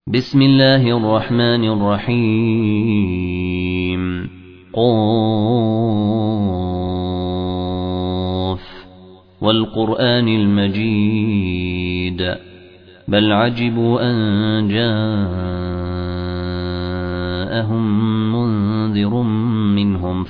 بسم الله الرحمن الرحيم قاف والقرآن المجيد بل عجبوا أن جاءهم منذر منهم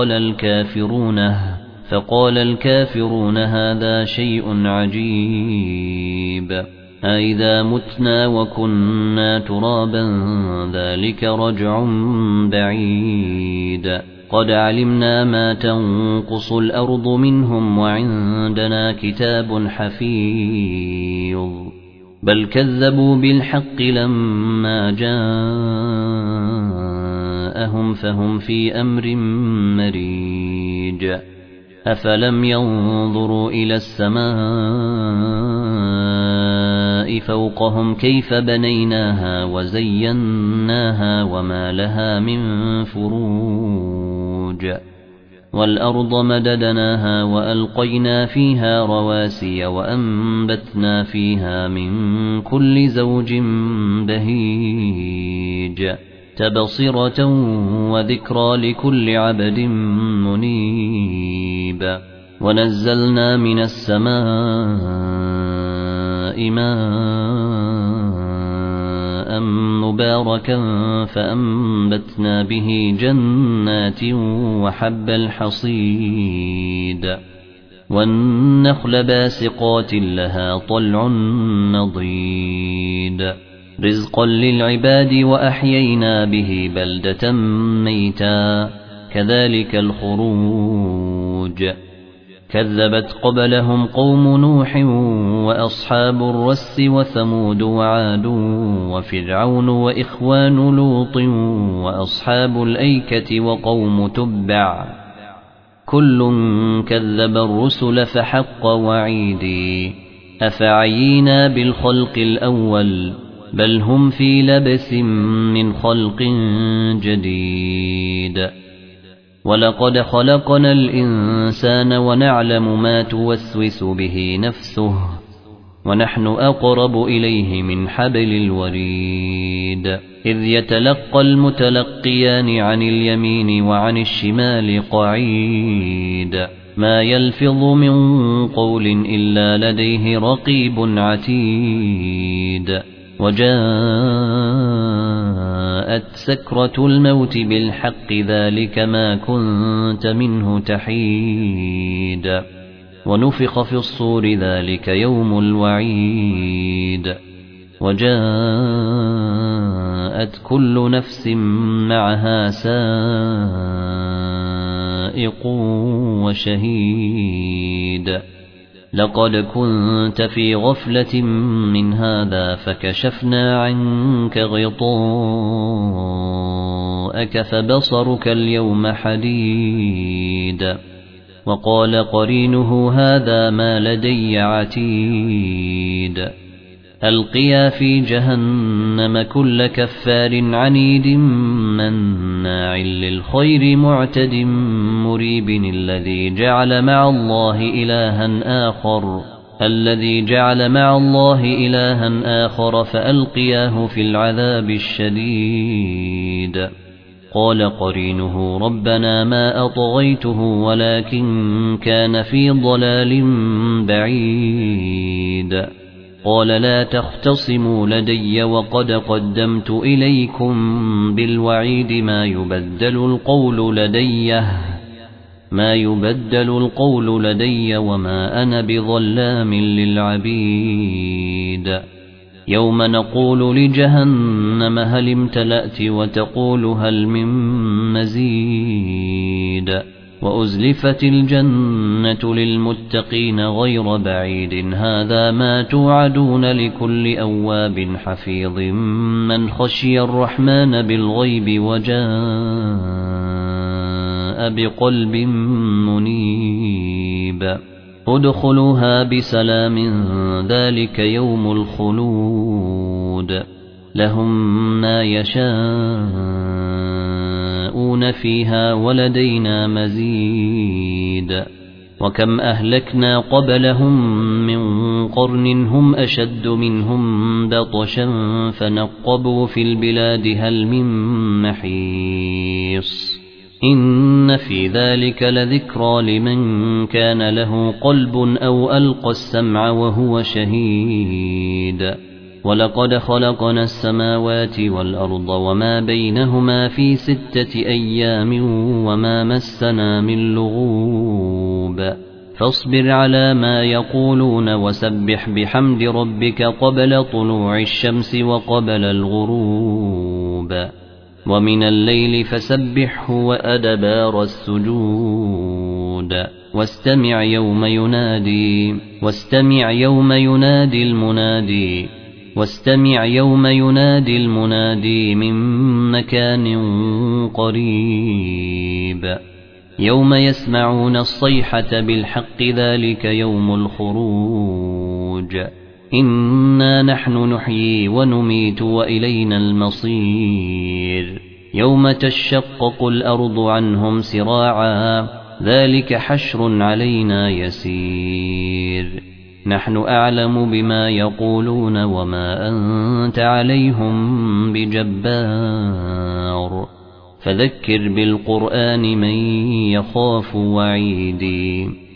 فقال الكافرون هذا شيء عجيب أإذا متنا وكنا ترابا ذلك رجع بعيد قد علمنا ما تنقص الأرض منهم وعندنا كتاب حفيظ بل كذبوا بالحق لما جاءهم فهم في أمر مريج أفلم ينظروا إلى السماء فوقهم كيف بنيناها وزيناها وما لها من فروج والأرض مددناها وألقينا فيها رواسي وأنبتنا فيها من كل زوج بهيج تبصرة وذكرى لكل عبد منيب ونزلنا من السماء ماء مباركا فأنبتنا به جنات وحب الحصيد والنخل باسقات لها طلع نضيد رزقا للعباد وأحيينا به بلدة ميتا كذلك الخروج كذبت قبلهم قوم نوح وأصحاب الرس وثمود وعاد وفرعون وإخوان لوط وأصحاب الأيكة وقوم تبع كل كذب الرسل فحق وعيدي أفعينا بالخلق الأول بل هم في لبس من خلق جديد ولقد خلقنا الإنسان ونعلم ما توسوس به نفسه ونحن أقرب إليه من حبل الوريد إذ يتلقى المتلقيان عن اليمين وعن الشمال قعيد ما يلفظ من قول إلا لديه رقيب عتيد وجاءت سكرة الموت بالحق ذلك ما كنت منه تحيد ونفخ في الصور ذلك يوم الوعيد وجاءت كل نفس معها سائق وشهيد لقد كنت في غفلة من هذا فكشفنا عنك غطاءك فبصرك اليوم حديد وقال قرينه هذا ما لدي عتيد ألقيا في جهنم كل كفار عنيد مناع للخير معتد مريب الذي جعل مع الله إلها آخر فألقياه في العذاب الشديد قال قرينه ربنا ما أطغيته ولكن كان في ضلال بعيد قال لا تختصموا لدي وقد قدمت إليكم بالوعيد ما يبدل القول لدي وما أنا بظلام للعبيد يوم نقول لجهنم هل امتلأت وتقول هل من مزيد وأزلفت الجنة للمتقين غير بعيد هذا ما توعدون لكل أواب حفيظ من خشي الرحمن بالغيب وجاء بقلب منيب ادخلوها بسلام ذلك يوم الخلود لهم ما يشاءون فيها ولدينا مزيد وكم أهلكنا قبلهم من قرن هم أشد منهم بطشا فنقبوا في البلاد هل من محيص إن في ذلك لذكرى لمن كان له قلب أو ألقى السمع وهو شهيد ولقد خلقنا السماوات والأرض وما بينهما في 6 أيام وما مسنا من لغوب فاصبر على ما يقولون وسبح بحمد ربك قبل طلوع الشمس وقبل الغروب ومن الليل فسبحه وأدبار السجود واستمع يوم ينادي المنادي من مكان قريب يوم يسمعون الصيحة بالحق ذلك يوم الخروج إنا نحن نحيي ونميت وإلينا المصير يوم تشقق الأرض عنهم سراعا ذلك حشر علينا يسير نحن أعلم بما يقولون وما أنت عليهم بجبار فذكر بالقرآن من يخاف وعيدي